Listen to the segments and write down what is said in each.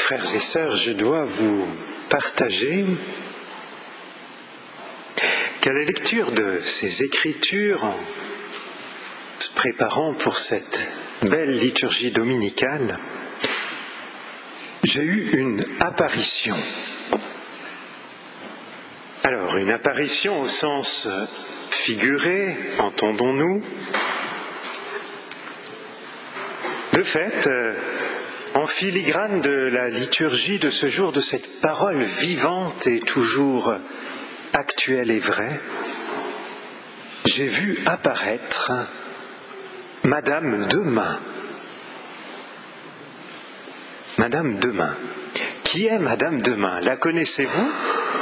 Frères et sœurs, je dois vous partager qu'à la lecture de ces Écritures, en se préparant pour cette belle liturgie dominicale, j'ai eu une apparition. Alors, une apparition au sens figuré, entendons-nous. De fait, en filigrane de la liturgie de ce jour, de cette parole vivante et toujours actuelle et vraie, j'ai vu apparaître Madame Demain. Madame Demain. Qui est Madame Demain? La connaissez-vous?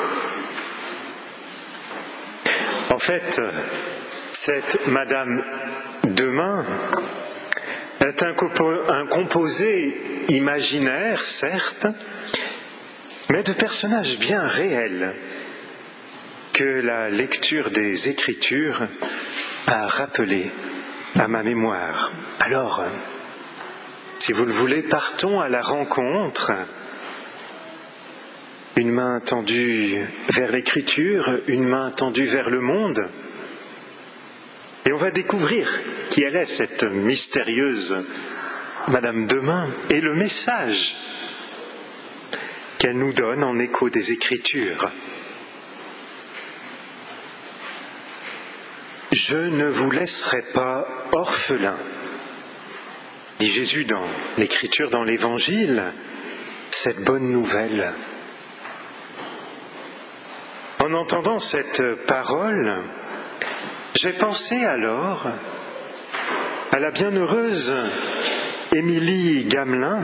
En fait, cette Madame Demain est un composé imaginaire, certes, mais de personnages bien réels que la lecture des Écritures a rappelé à ma mémoire. Alors, si vous le voulez, partons à la rencontre. Une main tendue vers l'Écriture, une main tendue vers le monde. Et on va découvrir qui elle est, cette mystérieuse Madame Demain, et le message qu'elle nous donne en écho des Écritures. « Je ne vous laisserai pas orphelins », dit Jésus dans l'Écriture, dans l'Évangile, cette bonne nouvelle. En entendant cette parole, j'ai pensé alors à la bienheureuse Émilie Gamelin,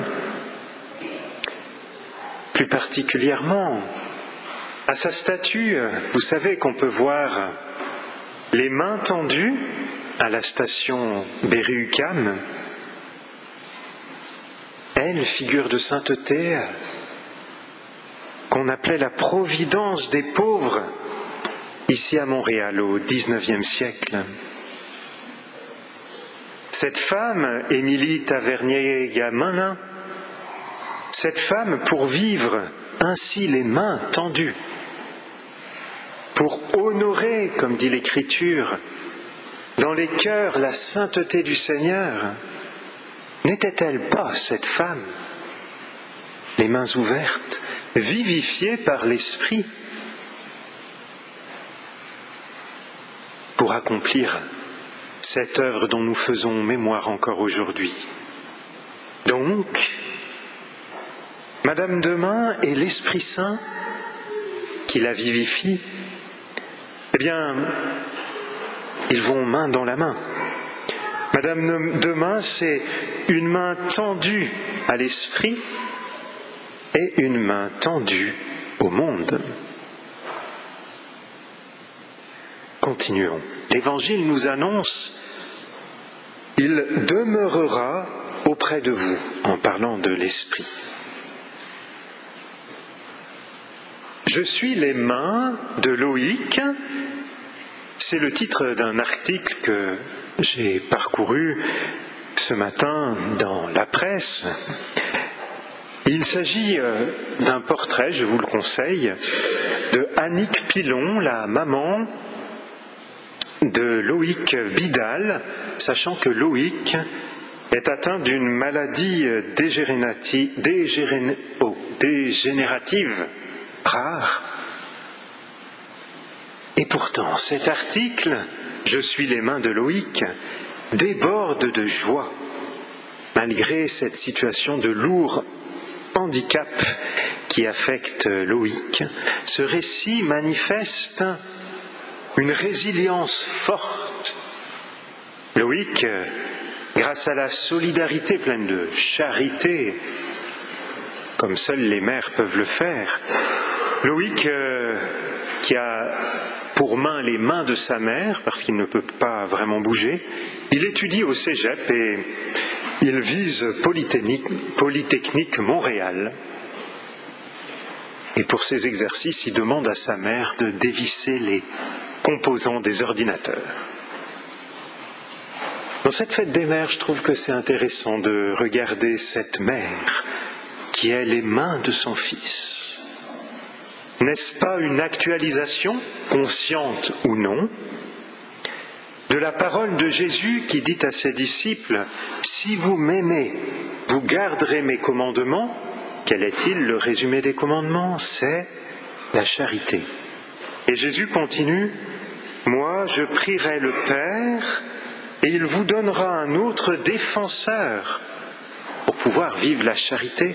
plus particulièrement à sa statue. Vous savez qu'on peut voir les mains tendues à la station Berry-UQAM. Elle, figure de sainteté, qu'on appelait la providence des pauvres, ici à Montréal au XIXe siècle. Cette femme, Émilie Tavernier-Gamelin, cette femme, pour vivre ainsi les mains tendues, pour honorer, comme dit l'Écriture, dans les cœurs la sainteté du Seigneur, n'était-elle pas, cette femme, les mains ouvertes, vivifiée par l'Esprit, pour accomplir cette œuvre dont nous faisons mémoire encore aujourd'hui? Donc, Madame Demain et l'Esprit Saint qui la vivifie, eh bien, ils vont main dans la main. Madame Demain, c'est une main tendue à l'Esprit et une main tendue au monde. Continuons. L'Évangile nous annonce « Il demeurera auprès de vous » en parlant de l'Esprit. Je suis les mains de Loïc. C'est le titre d'un article que j'ai parcouru ce matin dans la presse. Il s'agit d'un portrait, je vous le conseille, de Annick Pilon, la maman de Loïc Bidal, sachant que Loïc est atteint d'une maladie dégénérative rare. Et pourtant, cet article, « Je suis les mains de Loïc », déborde de joie, malgré cette situation de lourd handicap qui affecte Loïc. Ce récit manifeste une résilience forte. Loïc, grâce à la solidarité pleine de charité, comme seules les mères peuvent le faire, Loïc, qui a pour main les mains de sa mère, parce qu'il ne peut pas vraiment bouger, il étudie au Cégep et il vise Polytechnique Montréal. Et pour ses exercices, il demande à sa mère de dévisser les composants des ordinateurs. Dans cette fête des mères, je trouve que c'est intéressant de regarder cette mère qui est les mains de son Fils. N'est-ce pas une actualisation, consciente ou non, de la parole de Jésus qui dit à ses disciples « Si vous m'aimez, vous garderez mes commandements ». Quel est-il le résumé des commandements? C'est la charité. Et Jésus continue « Moi, je prierai le Père et il vous donnera un autre défenseur pour pouvoir vivre la charité.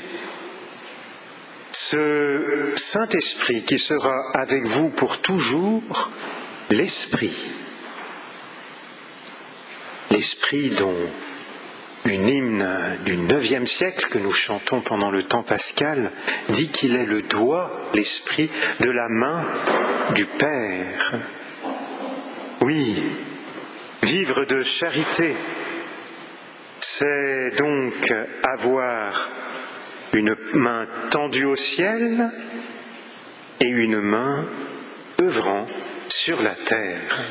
Ce Saint-Esprit qui sera avec vous pour toujours, l'Esprit. L'Esprit dont une hymne du IXe siècle que nous chantons pendant le temps pascal dit qu'il est le doigt, l'Esprit, de la main du Père. Oui, vivre de charité, c'est donc avoir une main tendue au ciel et une main œuvrant sur la terre.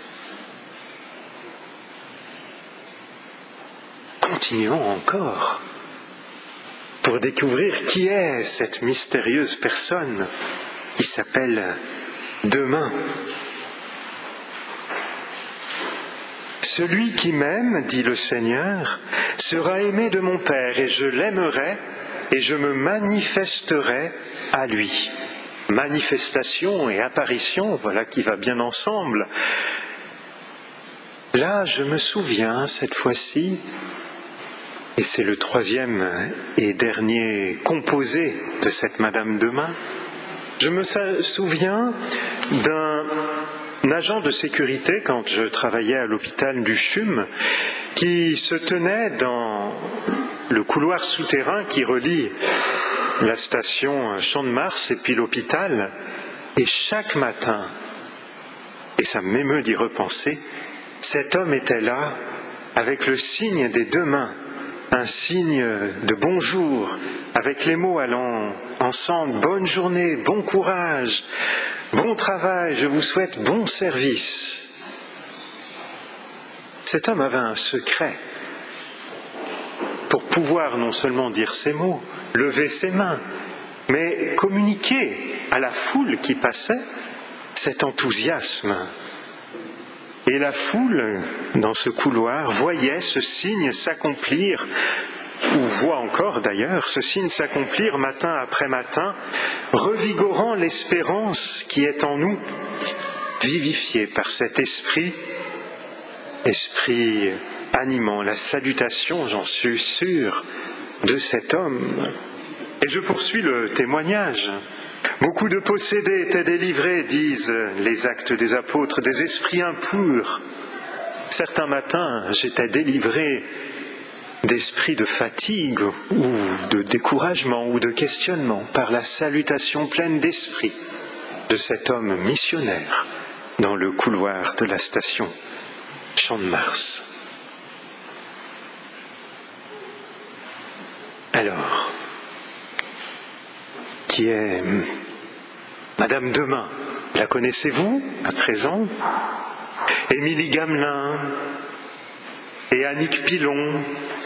Continuons encore pour découvrir qui est cette mystérieuse personne qui s'appelle Demain. Celui qui m'aime, dit le Seigneur, sera aimé de mon Père et je l'aimerai et je me manifesterai à lui. Manifestation et apparition, voilà qui va bien ensemble. Là, je me souviens, cette fois-ci, et c'est le troisième et dernier composé de cette Madame Demain, je me souviens d'un agent de sécurité, quand je travaillais à l'hôpital du CHUM, qui se tenait dans le couloir souterrain qui relie la station Champ-de-Mars et puis l'hôpital, et chaque matin, et ça m'émeut d'y repenser, cet homme était là avec le signe des deux mains, un signe de bonjour, avec les mots allant ensemble, bonne journée, bon courage, bon travail, je vous souhaite bon service. Cet homme avait un secret pour pouvoir non seulement dire ces mots, lever ses mains, mais communiquer à la foule qui passait cet enthousiasme. Et la foule, dans ce couloir, voyait ce signe s'accomplir, ou voit encore d'ailleurs ce signe s'accomplir matin après matin, revigorant l'espérance qui est en nous, vivifiée par cet esprit animant la salutation, j'en suis sûr, de cet homme. Et je poursuis le témoignage. Beaucoup de possédés étaient délivrés, disent les Actes des Apôtres, des esprits impurs. Certains matins, j'étais délivré d'esprits de fatigue ou de découragement ou de questionnement par la salutation pleine d'esprit de cet homme missionnaire dans le couloir de la station Champ-de-Mars. Alors, qui est Madame Demain? La connaissez-vous à présent? Émilie Gamelin et Annick Pilon,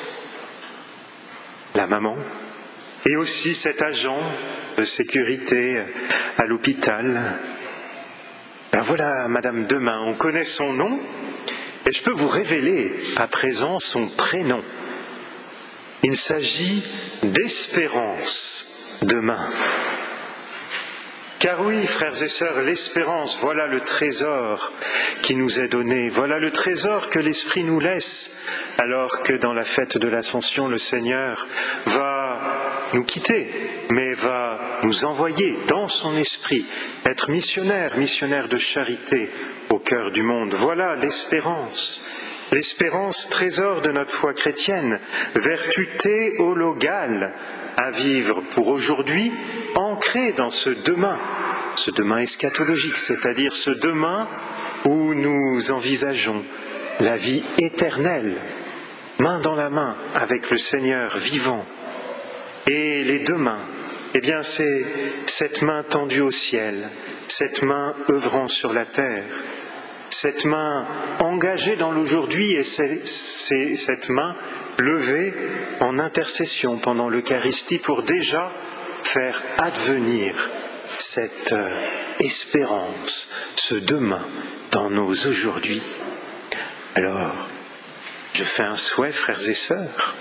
la maman, et aussi cet agent de sécurité à l'hôpital. Ben voilà Madame Demain, on connaît son nom, et je peux vous révéler à présent son prénom. Il s'agit d'Espérance Demain. Car oui, frères et sœurs, l'espérance, voilà le trésor qui nous est donné, voilà le trésor que l'Esprit nous laisse, alors que dans la fête de l'Ascension, le Seigneur va nous quitter, mais va nous envoyer dans son esprit, être missionnaire de charité au cœur du monde. Voilà l'espérance. L'espérance, trésor de notre foi chrétienne, vertu théologale à vivre pour aujourd'hui, ancrée dans ce demain eschatologique, c'est-à-dire ce demain où nous envisageons la vie éternelle, main dans la main avec le Seigneur vivant. Et les deux mains, eh bien c'est cette main tendue au ciel, cette main œuvrant sur la terre, cette main engagée dans l'aujourd'hui et c'est cette main lever en intercession pendant l'Eucharistie pour déjà faire advenir cette espérance, ce demain dans nos aujourd'hui. Alors, je fais un souhait, frères et sœurs,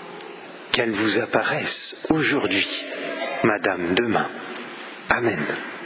qu'elle vous apparaisse aujourd'hui, Madame demain. Amen.